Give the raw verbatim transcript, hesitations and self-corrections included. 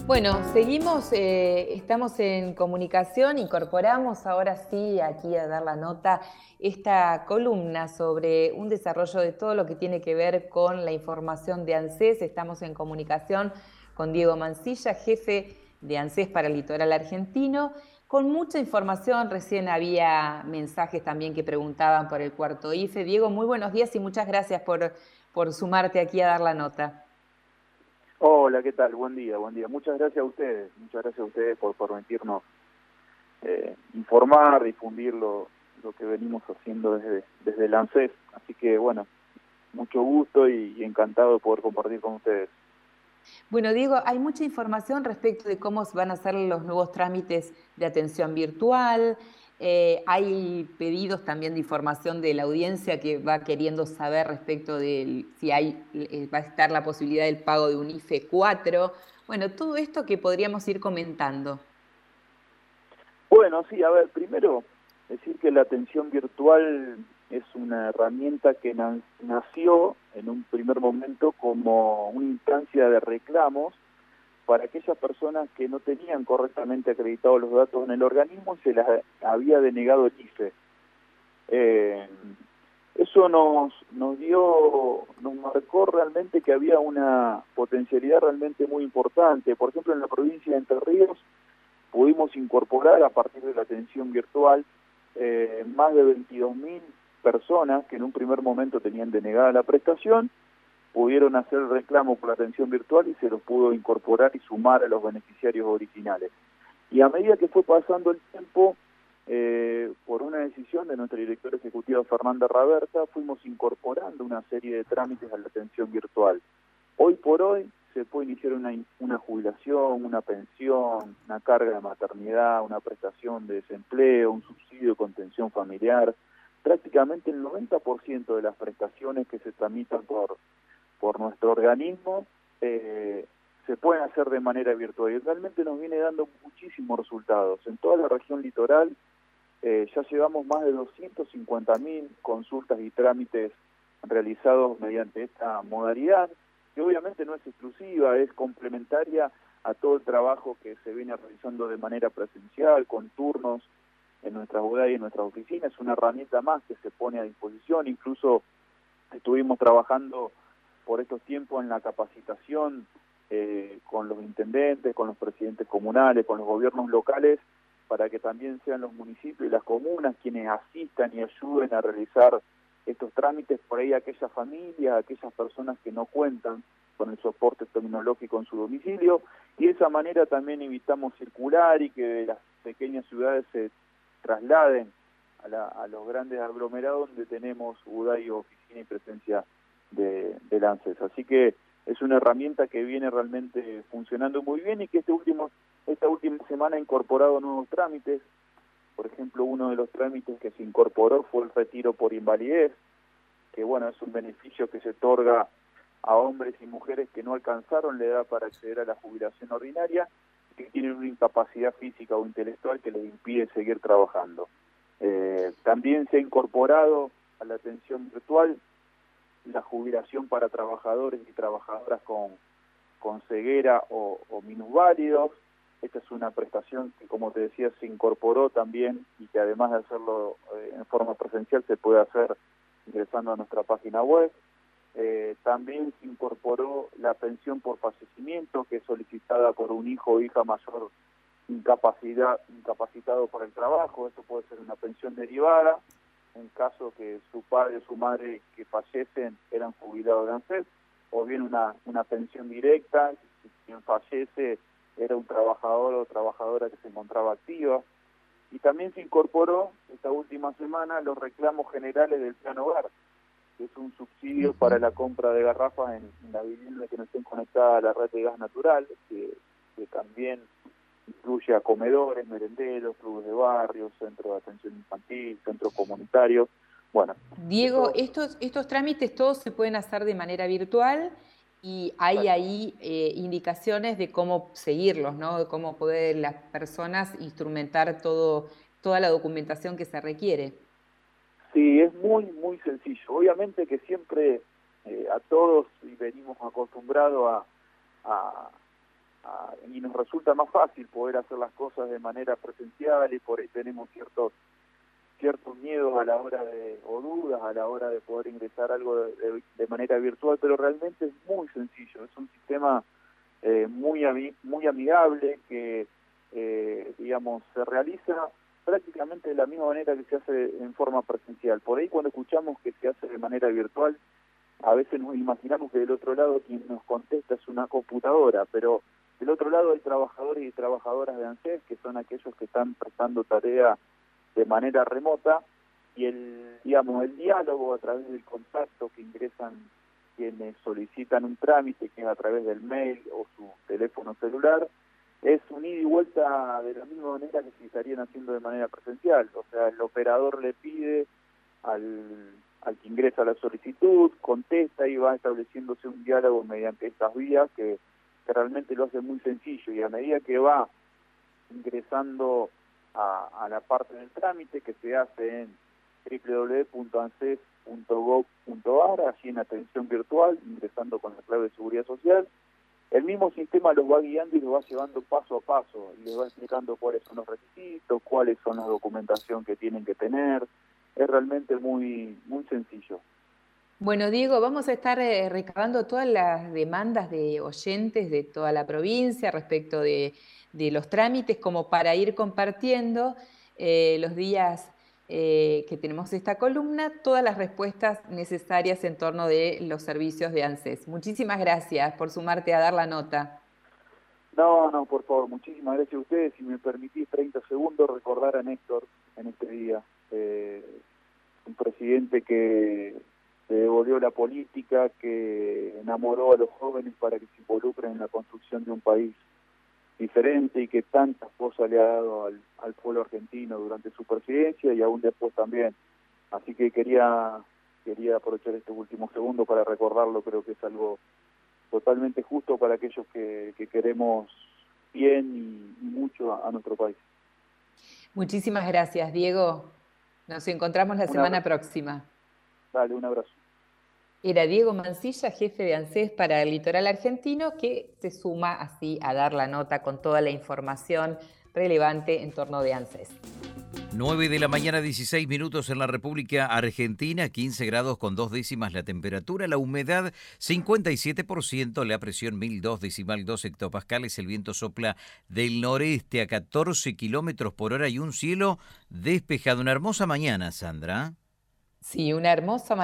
Bueno, seguimos, eh, estamos en comunicación, incorporamos ahora sí aquí a dar la nota esta columna sobre un desarrollo de todo lo que tiene que ver con la información de ANSES. Estamos en comunicación con Diego Mancilla, jefe de ANSES para el litoral argentino, con mucha información. Recién había mensajes también que preguntaban por el cuarto I F E. Diego, muy buenos días y muchas gracias por, por sumarte aquí a dar la nota. Hola, ¿qué tal? Buen día, buen día. Muchas gracias a ustedes, muchas gracias a ustedes por permitirnos eh, informar, difundir lo, lo que venimos haciendo desde, desde el ANSES. Así que, bueno, mucho gusto y, y encantado de poder compartir con ustedes. Bueno, Diego, hay mucha información respecto de cómo van a ser los nuevos trámites de atención virtual. Eh, hay pedidos también de información de la audiencia que va queriendo saber respecto de si hay, eh, va a estar la posibilidad del pago de un I F E cuatro. Bueno, todo esto que podríamos ir comentando. Bueno, sí, a ver, primero decir que la atención virtual es una herramienta que na- nació en un primer momento como una instancia de reclamos para aquellas personas que no tenían correctamente acreditados los datos en el organismo y se les había denegado el I F E. Eh, eso nos, nos dio, nos marcó realmente que había una potencialidad realmente muy importante. Por ejemplo, en la provincia de Entre Ríos pudimos incorporar a partir de la atención virtual eh, más de veintidós mil personas que en un primer momento tenían denegada la prestación, pudieron hacer el reclamo por la atención virtual y se los pudo incorporar y sumar a los beneficiarios originales. Y a medida que fue pasando el tiempo, eh, por una decisión de nuestra directora ejecutiva Fernanda Raberta, fuimos incorporando una serie de trámites a la atención virtual. Hoy por hoy se puede iniciar una, una jubilación, una pensión, una carga de maternidad, una prestación de desempleo, un subsidio de contención familiar. Prácticamente el noventa por ciento de las prestaciones que se tramitan por, por nuestro organismo eh, se pueden hacer de manera virtual y realmente nos viene dando muchísimos resultados. En toda la región litoral eh, ya llevamos más de doscientas cincuenta mil consultas y trámites realizados mediante esta modalidad, que obviamente no es exclusiva, es complementaria a todo el trabajo que se viene realizando de manera presencial, con turnos en nuestras bodegas y en nuestras oficinas. Es una herramienta más que se pone a disposición. Incluso estuvimos trabajando por estos tiempos en la capacitación eh, con los intendentes, con los presidentes comunales, con los gobiernos locales, para que también sean los municipios y las comunas quienes asistan y ayuden a realizar estos trámites por ahí a aquellas familias, a aquellas personas que no cuentan con el soporte tecnológico en su domicilio, y de esa manera también evitamos circular y que de las pequeñas ciudades se trasladen a, la, a los grandes aglomerados donde tenemos U D A y oficina y presencia de, de ANSES. Así que es una herramienta que viene realmente funcionando muy bien y que este último, esta última semana ha incorporado nuevos trámites. Por ejemplo, uno de los trámites que se incorporó fue el retiro por invalidez, que bueno, es un beneficio que se otorga a hombres y mujeres que no alcanzaron la edad para acceder a la jubilación ordinaria, que tienen una incapacidad física o intelectual que les impide seguir trabajando. Eh, también se ha incorporado a la atención virtual la jubilación para trabajadores y trabajadoras con, con ceguera o, o minusválidos. Esta es una prestación que, como te decía, se incorporó también y que además de hacerlo eh, en forma presencial se puede hacer ingresando a nuestra página web. Eh, también se incorporó la pensión por fallecimiento, que es solicitada por un hijo o hija mayor incapacidad, incapacitado por el trabajo. Esto puede ser una pensión derivada, en caso que su padre o su madre que fallecen eran jubilados de ANSES, o bien una, una pensión directa, si quien fallece era un trabajador o trabajadora que se encontraba activa. Y también se incorporó esta última semana los reclamos generales del Plan Hogar, que es un subsidio Uh-huh. para la compra de garrafas en, en la vivienda que no estén conectadas a la red de gas natural, que, que también incluye a comedores, merenderos, clubes de barrio, centros de atención infantil, centros comunitarios. Bueno, Diego, esto estos, estos trámites todos se pueden hacer de manera virtual y hay exacto. ahí eh, indicaciones de cómo seguirlos, ¿no? De cómo poder las personas instrumentar todo, toda la documentación que se requiere. Sí, es muy, muy sencillo. Obviamente que siempre eh, a todos y venimos acostumbrados a, a a, y nos resulta más fácil poder hacer las cosas de manera presencial, y por ahí tenemos ciertos ciertos miedos a la hora de, o dudas a la hora de poder ingresar algo de, de, de manera virtual, pero realmente es muy sencillo, es un sistema eh, muy, ami- muy amigable que, eh, digamos, se realiza prácticamente de la misma manera que se hace en forma presencial. Por ahí cuando escuchamos que se hace de manera virtual, a veces nos imaginamos que del otro lado quien nos contesta es una computadora, pero del otro lado hay trabajadores y trabajadoras de ANSES, que son aquellos que están prestando tarea de manera remota, y el, digamos, el diálogo a través del contacto que ingresan quienes solicitan un trámite, que es a través del mail o su teléfono celular, es un ida y vuelta de la misma manera que se estarían haciendo de manera presencial. O sea, el operador le pide al, al que ingresa la solicitud, contesta y va estableciéndose un diálogo mediante estas vías que, que realmente lo hace muy sencillo, y a medida que va ingresando a, a la parte del trámite, que se hace en doble u doble u doble u punto anses punto gov punto ar, allí en atención virtual, ingresando con la clave de seguridad social, el mismo sistema los va guiando y los va llevando paso a paso, y les va explicando cuáles son los requisitos, cuáles son la documentación que tienen que tener. Es realmente muy, muy sencillo. Bueno, Diego, vamos a estar eh, recabando todas las demandas de oyentes de toda la provincia respecto de, de los trámites, como para ir compartiendo eh, los días eh, que tenemos esta columna, todas las respuestas necesarias en torno de los servicios de ANSES. Muchísimas gracias por sumarte a dar la nota. No, no, por favor, muchísimas gracias a ustedes. Si me permitís treinta segundos, recordar a Néstor en este día, eh, un presidente que se devolvió la política, que enamoró a los jóvenes para que se involucren en la construcción de un país diferente, y que tantas cosas le ha dado al, al pueblo argentino durante su presidencia y aún después también. Así que quería quería aprovechar estos últimos segundos para recordarlo. Creo que es algo totalmente justo para aquellos que, que queremos bien y, y mucho a, a nuestro país. Muchísimas gracias, Diego. Nos encontramos la Un abrazo. semana próxima. Dale, un abrazo. Era Diego Mancilla, jefe de ANSES para el litoral argentino, que se suma así a dar la nota con toda la información relevante en torno de ANSES. nueve de la mañana, dieciséis minutos en la República Argentina, quince grados con dos décimas la temperatura, la humedad cincuenta y siete por ciento, la presión mil dos decimal dos hectopascales, el viento sopla del noreste a catorce kilómetros por hora y un cielo despejado. Una hermosa mañana, Sandra. Sí, una hermosa